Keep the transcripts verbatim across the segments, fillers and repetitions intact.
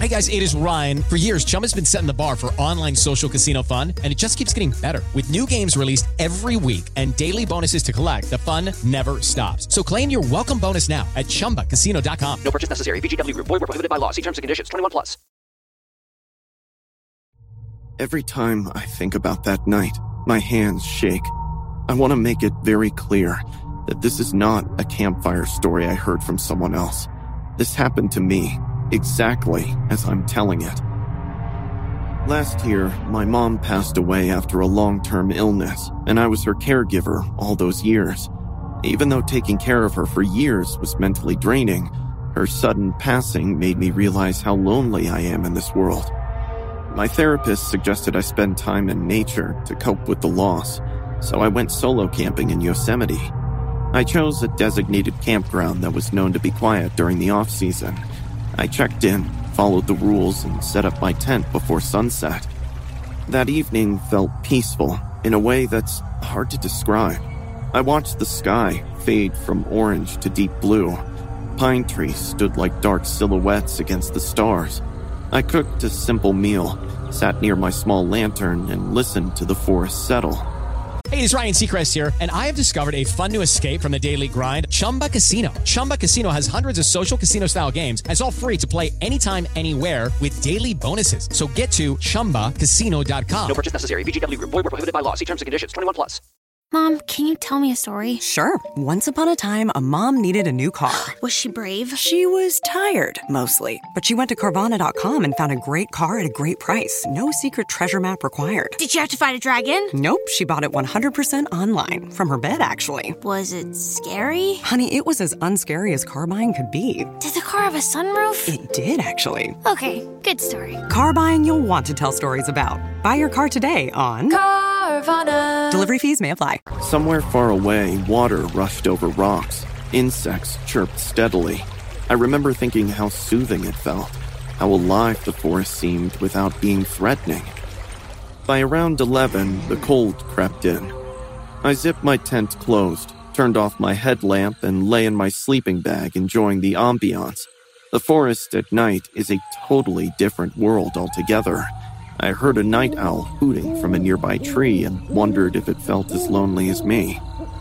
Hey guys, it is Ryan. For years, Chumba's been setting the bar for online social casino fun, and it just keeps getting better. With new games released every week and daily bonuses to collect, the fun never stops. So claim your welcome bonus now at chumba casino dot com. No purchase necessary. V G W Group. Void where prohibited by law. See terms and conditions. twenty-one plus. Every time I think about that night, my hands shake. I want to make it very clear that this is not a campfire story I heard from someone else. This happened to me, exactly as I'm telling it. Last year, my mom passed away after a long-term illness, and I was her caregiver all those years. Even though taking care of her for years was mentally draining, her sudden passing made me realize how lonely I am in this world. My therapist suggested I spend time in nature to cope with the loss, so I went solo camping in Yosemite. I chose a designated campground that was known to be quiet during the off-season. I checked in, followed the rules, and set up my tent before sunset. That evening felt peaceful in a way that's hard to describe. I watched the sky fade from orange to deep blue. Pine trees stood like dark silhouettes against the stars. I cooked a simple meal, sat near my small lantern, and listened to the forest settle. Hey, it's Ryan Seacrest here, and I have discovered a fun new escape from the daily grind, Chumba Casino. Chumba Casino has hundreds of social casino-style games, and it's all free to play anytime, anywhere with daily bonuses. So get to chumba casino dot com. No purchase necessary. V G W Group. Void where prohibited by law. See terms and conditions. twenty-one plus. Mom, can you tell me a story? Sure. Once upon a time, a mom needed a new car. Was she brave? She was tired, mostly. But she went to Carvana dot com and found a great car at a great price. No secret treasure map required. Did she have to fight a dragon? Nope. She bought it one hundred percent online. From her bed, actually. Was it scary? Honey, it was as unscary as car buying could be. Did the car have a sunroof? It did, actually. Okay, good story. Car buying you'll want to tell stories about. Buy your car today on Carvana. Delivery fees may apply. Somewhere far away, water rushed over rocks. Insects chirped steadily. I remember thinking how soothing it felt, how alive the forest seemed without being threatening. By around eleven, the cold crept in. I zipped my tent closed, turned off my headlamp, and lay in my sleeping bag enjoying the ambiance. The forest at night is a totally different world altogether. I heard a night owl hooting from a nearby tree and wondered if it felt as lonely as me.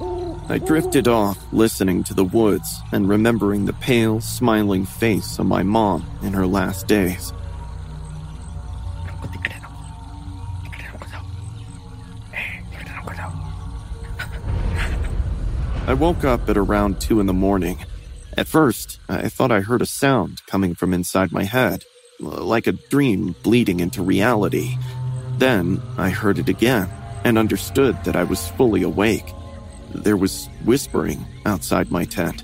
I drifted off, listening to the woods and remembering the pale, smiling face of my mom in her last days. I woke up at around two in the morning. At first, I thought I heard a sound coming from inside my head, like a dream bleeding into reality. Then I heard it again and understood that I was fully awake. There was whispering outside my tent.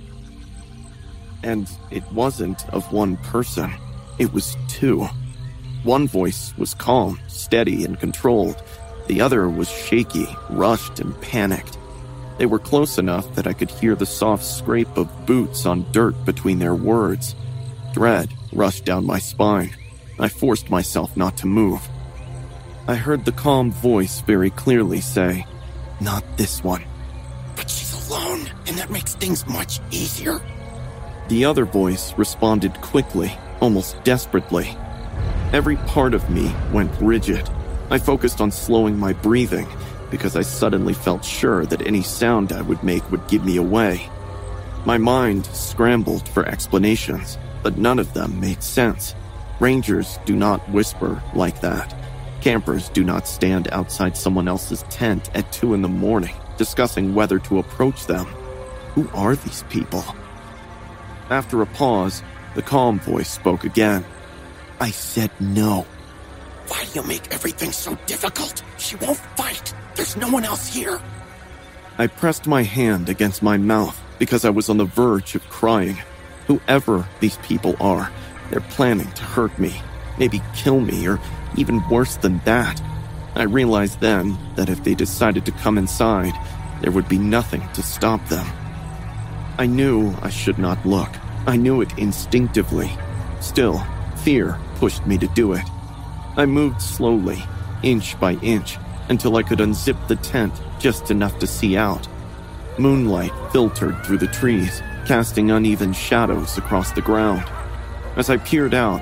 And it wasn't of one person. It was two. One voice was calm, steady, and controlled. The other was shaky, rushed, and panicked. They were close enough that I could hear the soft scrape of boots on dirt between their words. Dread rushed down my spine. I forced myself not to move. I heard the calm voice very clearly say, "Not this one." "But she's alone, and that makes things much easier." The other voice responded quickly, almost desperately. Every part of me went rigid. I focused on slowing my breathing because I suddenly felt sure that any sound I would make would give me away. My mind scrambled for explanations, but none of them made sense. Rangers do not whisper like that. Campers do not stand outside someone else's tent at two in the morning discussing whether to approach them. Who are these people? After a pause, the calm voice spoke again. I said no. "Why do you make everything so difficult? She won't fight. There's no one else here." I pressed my hand against my mouth because I was on the verge of crying. Whoever these people are, they're planning to hurt me, maybe kill me, or even worse than that. I realized then that if they decided to come inside, there would be nothing to stop them. I knew I should not look. I knew it instinctively. Still, fear pushed me to do it. I moved slowly, inch by inch, until I could unzip the tent just enough to see out. Moonlight filtered through the trees, casting uneven shadows across the ground. As I peered out,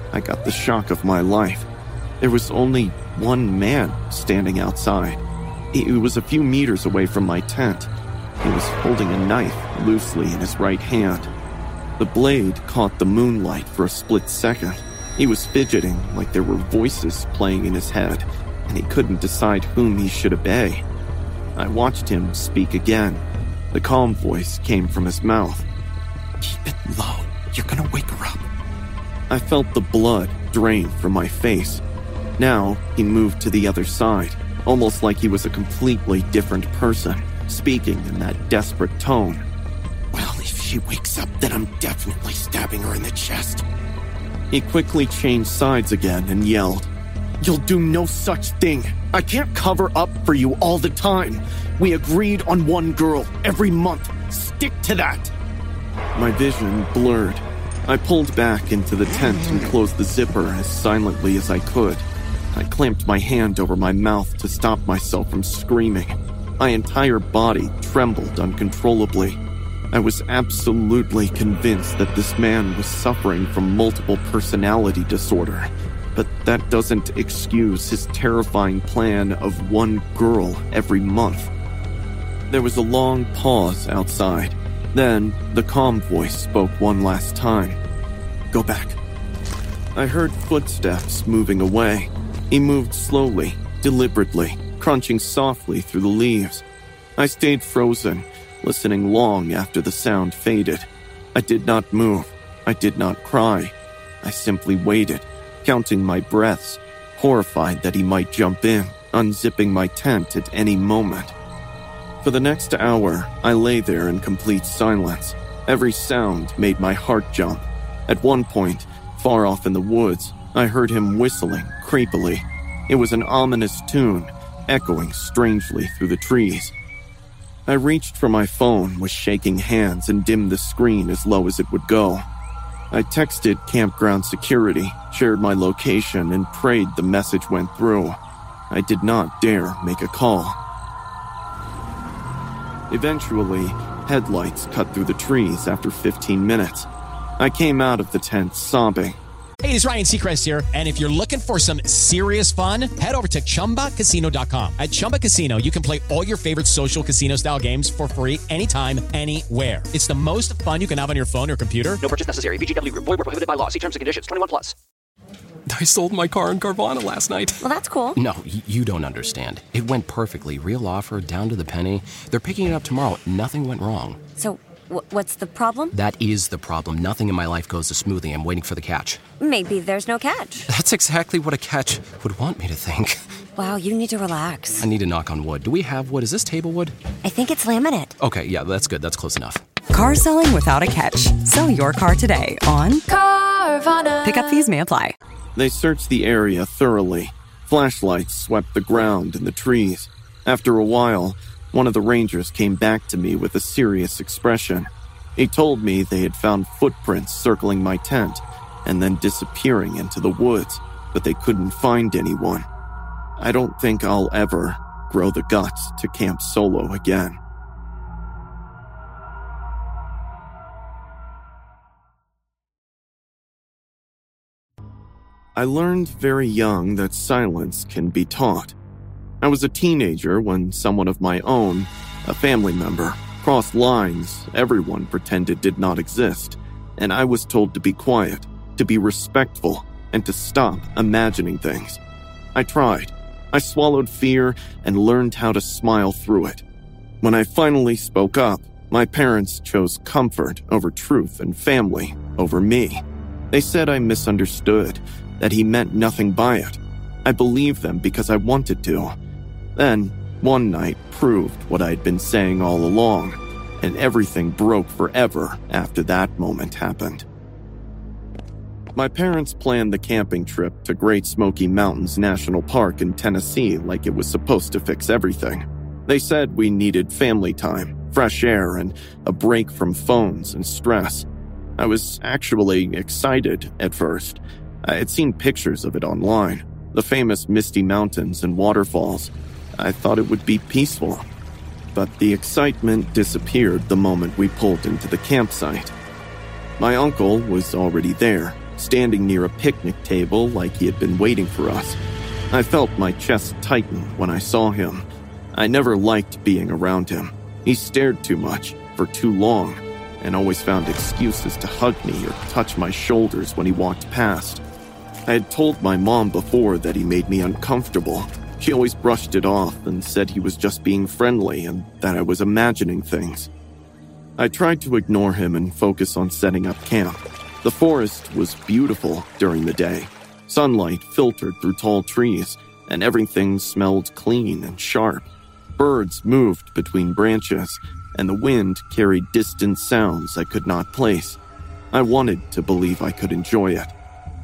I got the shock of my life. There was only one man standing outside. He was a few meters away from my tent. He was holding a knife loosely in his right hand. The blade caught the moonlight for a split second. He was fidgeting like there were voices playing in his head, and he couldn't decide whom he should obey. I watched him speak again. The calm voice came from his mouth. Keep it low. You're gonna wake her up. I felt the blood drain from my face. Now he moved to the other side, almost like he was a completely different person, speaking in that desperate tone. Well, if she wakes up, then I'm definitely stabbing her in the chest. He quickly changed sides again and yelled, You'll do no such thing. I can't cover up for you all the time. We agreed on one girl every month. Stick to that. My vision blurred. I pulled back into the tent and closed the zipper as silently as I could. I clamped my hand over my mouth to stop myself from screaming. My entire body trembled uncontrollably. I was absolutely convinced that this man was suffering from multiple personality disorder, but that doesn't excuse his terrifying plan of one girl every month. There was a long pause outside. Then, the calm voice spoke one last time. Go back. I heard footsteps moving away. He moved slowly, deliberately, crunching softly through the leaves. I stayed frozen, listening long after the sound faded. I did not move. I did not cry. I simply waited, counting my breaths, horrified that he might jump in, unzipping my tent at any moment. For the next hour, I lay there in complete silence. Every sound made my heart jump. At one point, far off in the woods, I heard him whistling creepily. It was an ominous tune, echoing strangely through the trees. I reached for my phone with shaking hands and dimmed the screen as low as it would go. I texted campground security, shared my location, and prayed the message went through. I did not dare make a call. Eventually, headlights cut through the trees after fifteen minutes. I came out of the tent sobbing. Hey, it's Ryan Seacrest here, and if you're looking for some serious fun, head over to Chumba Casino dot com. At Chumba Casino, you can play all your favorite social casino-style games for free anytime, anywhere. It's the most fun you can have on your phone or computer. No purchase necessary. V G W Group. Void where prohibited by law. See terms and conditions. twenty-one plus. I sold my car in Carvana last night. Well, that's cool. No, y- you don't understand. It went perfectly. Real offer, down to the penny. They're picking it up tomorrow. Nothing went wrong. So, w- what's the problem? That is the problem. Nothing in my life goes as smoothly. I'm waiting for the catch. Maybe there's no catch. That's exactly what a catch would want me to think. Wow, you need to relax. I need to knock on wood. Do we have wood? Is this table wood? I think it's laminate. Okay, yeah, that's good. That's close enough. Car selling without a catch. Sell your car today on Carvana. Pickup fees may apply. They searched the area thoroughly. Flashlights swept the ground and the trees. After a while, one of the rangers came back to me with a serious expression. He told me they had found footprints circling my tent and then disappearing into the woods, but they couldn't find anyone. I don't think I'll ever grow the guts to camp solo again. I learned very young that silence can be taught. I was a teenager when someone of my own, a family member, crossed lines everyone pretended did not exist, and I was told to be quiet, to be respectful, and to stop imagining things. I tried. I swallowed fear and learned how to smile through it. When I finally spoke up, my parents chose comfort over truth and family over me. They said I misunderstood, that he meant nothing by it. I believed them because I wanted to. Then, one night proved what I'd been saying all along, and everything broke forever after that moment happened. My parents planned the camping trip to Great Smoky Mountains National Park in Tennessee like it was supposed to fix everything. They said we needed family time, fresh air, and a break from phones and stress. I was actually excited at first. I had seen pictures of it online, the famous misty mountains and waterfalls. I thought it would be peaceful. But the excitement disappeared the moment we pulled into the campsite. My uncle was already there, standing near a picnic table like he had been waiting for us. I felt my chest tighten when I saw him. I never liked being around him. He stared too much, for too long, and always found excuses to hug me or touch my shoulders when he walked past. I had told my mom before that he made me uncomfortable. She always brushed it off and said he was just being friendly and that I was imagining things. I tried to ignore him and focus on setting up camp. The forest was beautiful during the day. Sunlight filtered through tall trees, and everything smelled clean and sharp. Birds moved between branches, and the wind carried distant sounds I could not place. I wanted to believe I could enjoy it.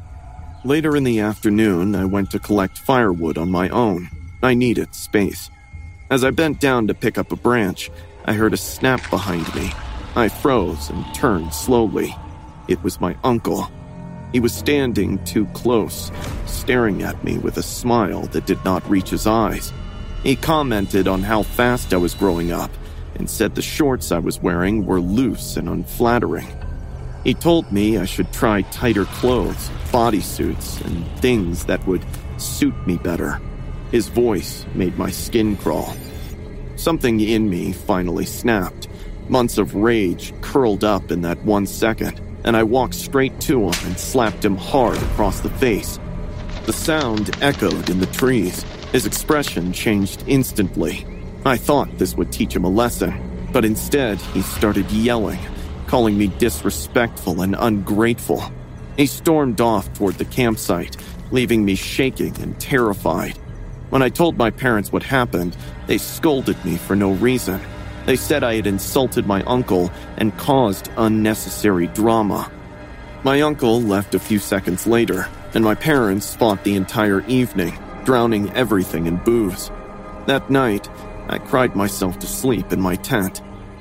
Later in the afternoon, I went to collect firewood on my own. I needed space. As I bent down to pick up a branch, I heard a snap behind me. I froze and turned slowly. It was my uncle. He was standing too close, staring at me with a smile that did not reach his eyes. He commented on how fast I was growing up and said the shorts I was wearing were loose and unflattering. He told me I should try tighter clothes, bodysuits, and things that would suit me better. His voice made my skin crawl. Something in me finally snapped. Months of rage curled up in that one second, and I walked straight to him and slapped him hard across the face. The sound echoed in the trees. His expression changed instantly. I thought this would teach him a lesson, but instead he started yelling, calling me disrespectful and ungrateful. He stormed off toward the campsite, leaving me shaking and terrified. When I told my parents what happened, they scolded me for no reason. They said I had insulted my uncle and caused unnecessary drama. My uncle left a few seconds later, and my parents fought the entire evening, drowning everything in booze. That night, I cried myself to sleep in my tent.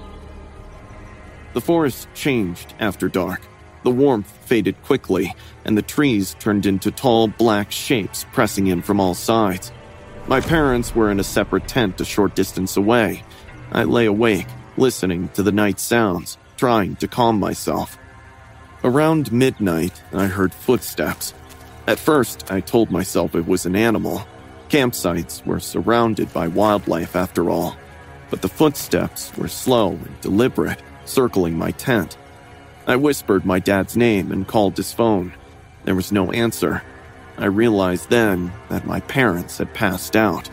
The forest changed after dark. The warmth faded quickly, and the trees turned into tall black shapes pressing in from all sides. My parents were in a separate tent a short distance away. I lay awake, listening to the night sounds, trying to calm myself. Around midnight, I heard footsteps. At first, I told myself it was an animal. Campsites were surrounded by wildlife after all. But the footsteps were slow and deliberate, circling my tent. I whispered my dad's name and called his phone. There was no answer. I realized then that my parents had passed out.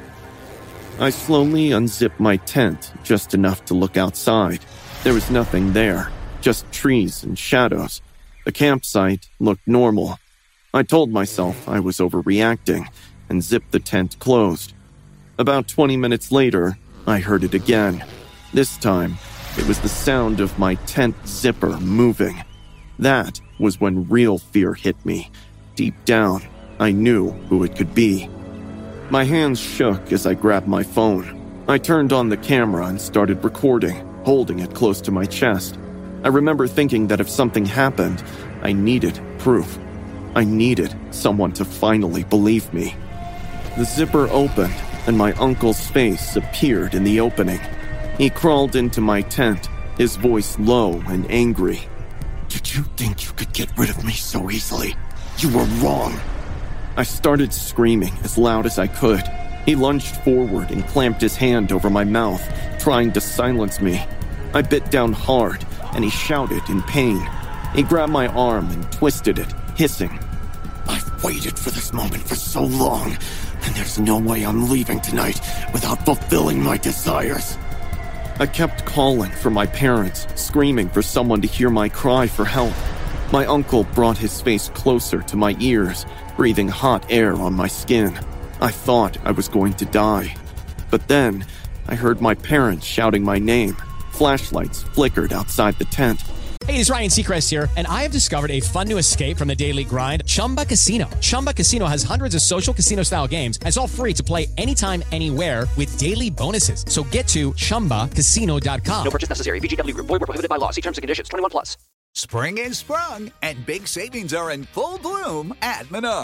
I slowly unzipped my tent just enough to look outside. There was nothing there, just trees and shadows. The campsite looked normal. I told myself I was overreacting and zipped the tent closed. About twenty minutes later, I heard it again. This time, it was the sound of my tent zipper moving. That was when real fear hit me. Deep down, I knew who it could be. My hands shook as I grabbed my phone. I turned on the camera and started recording, holding it close to my chest. I remember thinking that if something happened, I needed proof. I needed someone to finally believe me. The zipper opened, and my uncle's face appeared in the opening. He crawled into my tent, his voice low and angry. Did you think you could get rid of me so easily? You were wrong. I started screaming as loud as I could. He lunged forward and clamped his hand over my mouth, trying to silence me. I bit down hard, and he shouted in pain. He grabbed my arm and twisted it, hissing. I've waited for this moment for so long, and there's no way I'm leaving tonight without fulfilling my desires. I kept calling for my parents, screaming for someone to hear my cry for help. My uncle brought his face closer to my ears, breathing hot air on my skin. I thought I was going to die. But then, I heard my parents shouting my name. Flashlights flickered outside the tent. Hey, it's Ryan Seacrest here, and I have discovered a fun new escape from the daily grind, Chumba Casino. Chumba Casino has hundreds of social casino-style games, and it's all free to play anytime, anywhere with daily bonuses. So get to chumba casino dot com. No purchase necessary. V G W Group. Void where prohibited by law. See terms and conditions. twenty-one plus. Spring is sprung, and big savings are in full bloom at Menards.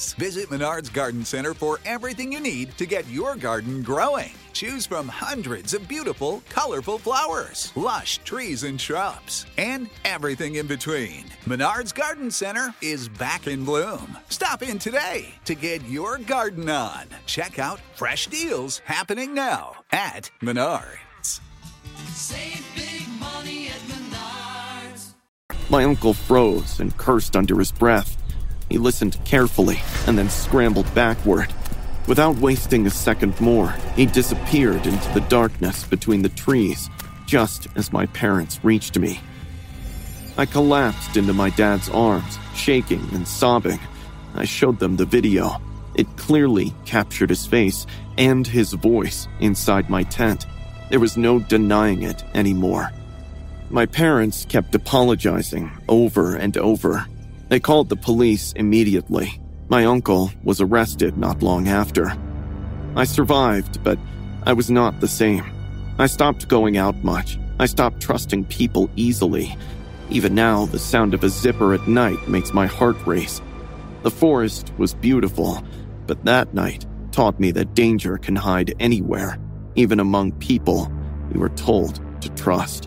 Menards. Visit Menards Garden Center for everything you need to get your garden growing. Choose from hundreds of beautiful, colorful flowers, lush trees and shrubs, and everything in between. Menards Garden Center is back in bloom. Stop in today to get your garden on. Check out fresh deals happening now at Menards. Save big money at Menards. My uncle froze and cursed under his breath. He listened carefully and then scrambled backward. Without wasting a second more, he disappeared into the darkness between the trees, just as my parents reached me. I collapsed into my dad's arms, shaking and sobbing. I showed them the video. It clearly captured his face and his voice inside my tent. There was no denying it anymore. My parents kept apologizing over and over. They called the police immediately. My uncle was arrested not long after. I survived, but I was not the same. I stopped going out much. I stopped trusting people easily. Even now, the sound of a zipper at night makes my heart race. The forest was beautiful, but that night taught me that danger can hide anywhere, even among people we were told to trust.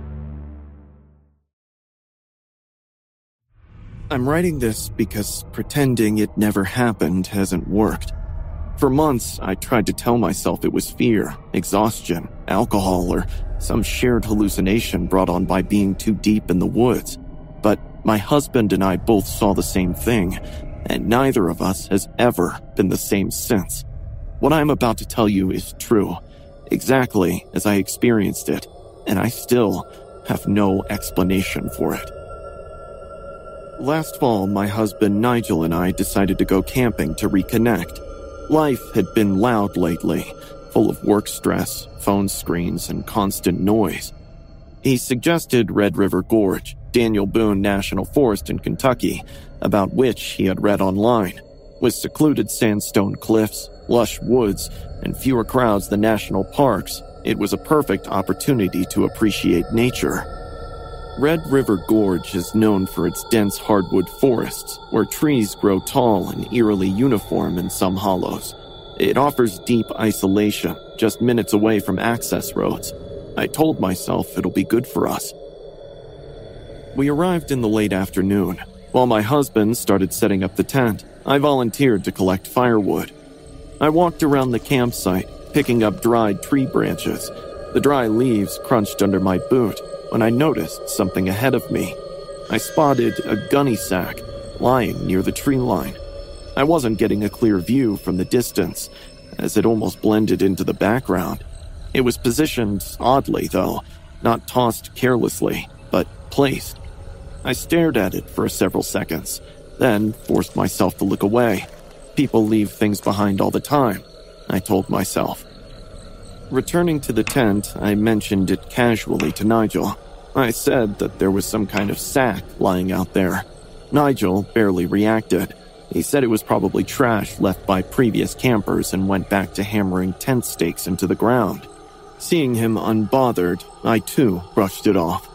I'm writing this because pretending it never happened hasn't worked. For months, I tried to tell myself it was fear, exhaustion, alcohol, or some shared hallucination brought on by being too deep in the woods. But my husband and I both saw the same thing, and neither of us has ever been the same since. What I'm about to tell you is true, exactly as I experienced it, and I still have no explanation for it. Last fall, my husband Nigel and I decided to go camping to reconnect. Life had been loud lately, full of work stress, phone screens, and constant noise. He suggested Red River Gorge, Daniel Boone National Forest in Kentucky, about which he had read online. With secluded sandstone cliffs, lush woods, and fewer crowds than national parks, it was a perfect opportunity to appreciate nature. Red River Gorge is known for its dense hardwood forests, where trees grow tall and eerily uniform in some hollows. It offers deep isolation, just minutes away from access roads. I told myself it'll be good for us. We arrived in the late afternoon. While my husband started setting up the tent, I volunteered to collect firewood. I walked around the campsite, picking up dried tree branches. The dry leaves crunched under my boot when I noticed something ahead of me. I spotted a gunny sack lying near the tree line. I wasn't getting a clear view from the distance, as it almost blended into the background. It was positioned oddly, though, not tossed carelessly, but placed. I stared at it for several seconds, then forced myself to look away. People leave things behind all the time, I told myself. Returning to the tent, I mentioned it casually to Nigel. I said that there was some kind of sack lying out there. Nigel barely reacted. He said it was probably trash left by previous campers and went back to hammering tent stakes into the ground. Seeing him unbothered, I too brushed it off.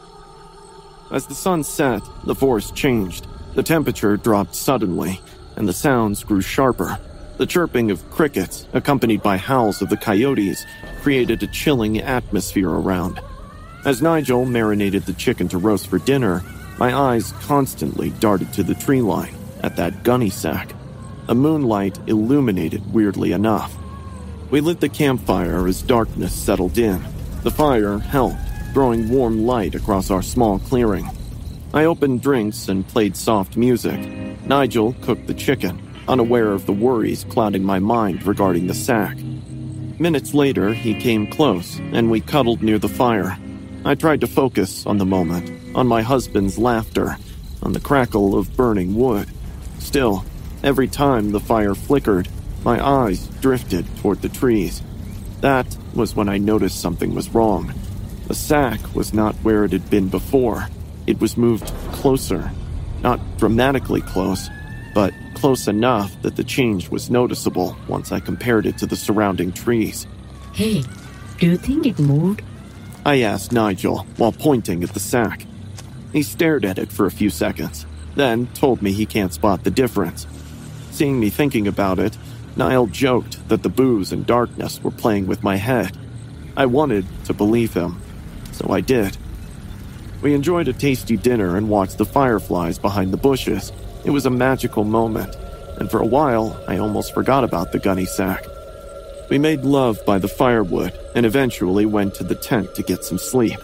As the sun set, the forest changed. The temperature dropped suddenly, and the sounds grew sharper. The chirping of crickets, accompanied by howls of the coyotes, created a chilling atmosphere around. As Nigel marinated the chicken to roast for dinner, my eyes constantly darted to the tree line, at that gunny sack. A moonlight illuminated weirdly enough. We lit the campfire as darkness settled in. The fire helped, throwing warm light across our small clearing. I opened drinks and played soft music. Nigel cooked the chicken, unaware of the worries clouding my mind regarding the sack. Minutes later, he came close, and we cuddled near the fire. I tried to focus on the moment, on my husband's laughter, on the crackle of burning wood. Still, every time the fire flickered, my eyes drifted toward the trees. That was when I noticed something was wrong. The sack was not where it had been before. It was moved closer. Not dramatically close, but close enough that the change was noticeable once I compared it to the surrounding trees. Hey, do you think it moved? I asked Nigel while pointing at the sack. He stared at it for a few seconds, then told me he can't spot the difference. Seeing me thinking about it, Niall joked that the booze and darkness were playing with my head. I wanted to believe him, so I did. We enjoyed a tasty dinner and watched the fireflies behind the bushes. It was a magical moment, and for a while, I almost forgot about the gunny sack. We made love by the firewood and eventually went to the tent to get some sleep.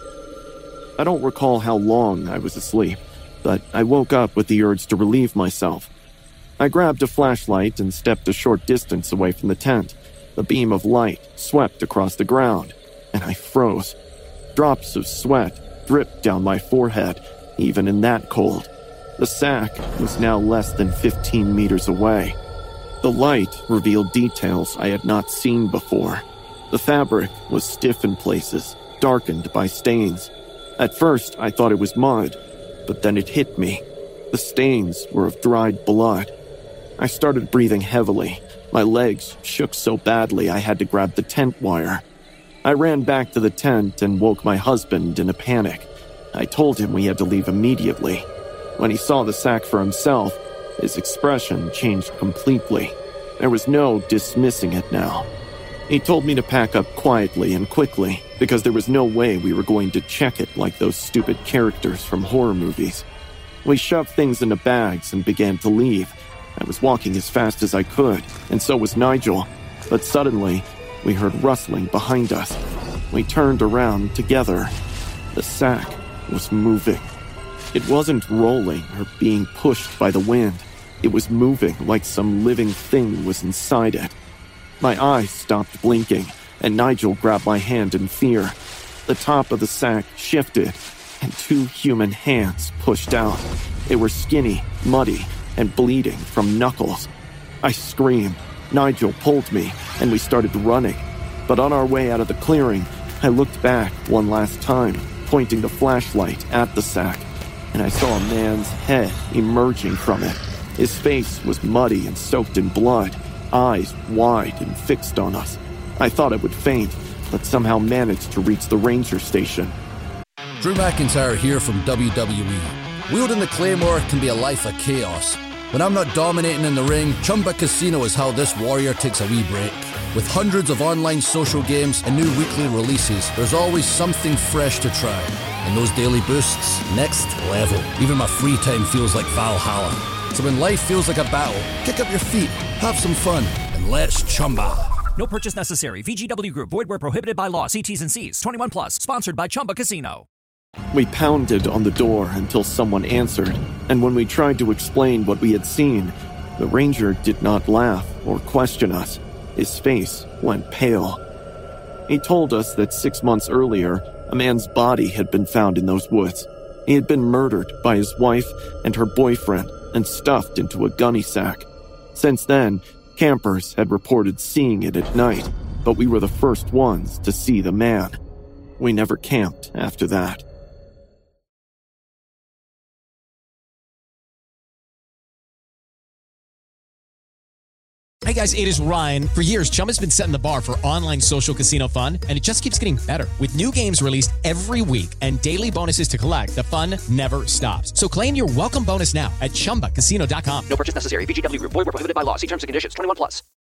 I don't recall how long I was asleep, but I woke up with the urge to relieve myself. I grabbed a flashlight and stepped a short distance away from the tent. The beam of light swept across the ground, and I froze. Drops of sweat dripped down my forehead, even in that cold. The sack was now less than fifteen meters away. The light revealed details I had not seen before. The fabric was stiff in places, darkened by stains. At first, I thought it was mud, but then it hit me. The stains were of dried blood. I started breathing heavily. My legs shook so badly I had to grab the tent wire. I ran back to the tent and woke my husband in a panic. I told him we had to leave immediately. When he saw the sack for himself, his expression changed completely. There was no dismissing it now. He told me to pack up quietly and quickly, because there was no way we were going to check it like those stupid characters from horror movies. We shoved things into bags and began to leave. I was walking as fast as I could, and so was Nigel, but suddenly, we heard rustling behind us. We turned around together. The sack was moving. It wasn't rolling or being pushed by the wind. It was moving like some living thing was inside it. My eyes stopped blinking, and Nigel grabbed my hand in fear. The top of the sack shifted, and two human hands pushed out. They were skinny, muddy, and bleeding from knuckles. I screamed. Nigel pulled me, and we started running. But on our way out of the clearing, I looked back one last time, pointing the flashlight at the sack, and I saw a man's head emerging from it. His face was muddy and soaked in blood, eyes wide and fixed on us. I thought I would faint, but somehow managed to reach the ranger station. Drew McIntyre here from W W E. Wielding the Claymore can be a life of chaos. When I'm not dominating in the ring, Chumba Casino is how this warrior takes a wee break. With hundreds of online social games and new weekly releases, there's always something fresh to try. And those daily boosts, next level. Even my free time feels like Valhalla. So when life feels like a battle, kick up your feet, have some fun, and let's Chumba. No purchase necessary. V G W Group. Void where prohibited by law. See T's and C's. twenty-one plus. Sponsored by Chumba Casino. We pounded on the door until someone answered, and when we tried to explain what we had seen, the ranger did not laugh or question us. His face went pale. He told us that six months earlier, a man's body had been found in those woods. He had been murdered by his wife and her boyfriend and stuffed into a gunny sack. Since then, campers had reported seeing it at night, but we were the first ones to see the man. We never camped after that. Hey guys, it is Ryan. For years, Chumba's been setting the bar for online social casino fun, and it just keeps getting better. With new games released every week and daily bonuses to collect, the fun never stops. So claim your welcome bonus now at chumba casino dot com. No purchase necessary. V G W Group. Void where prohibited by law. See terms and conditions. twenty-one plus.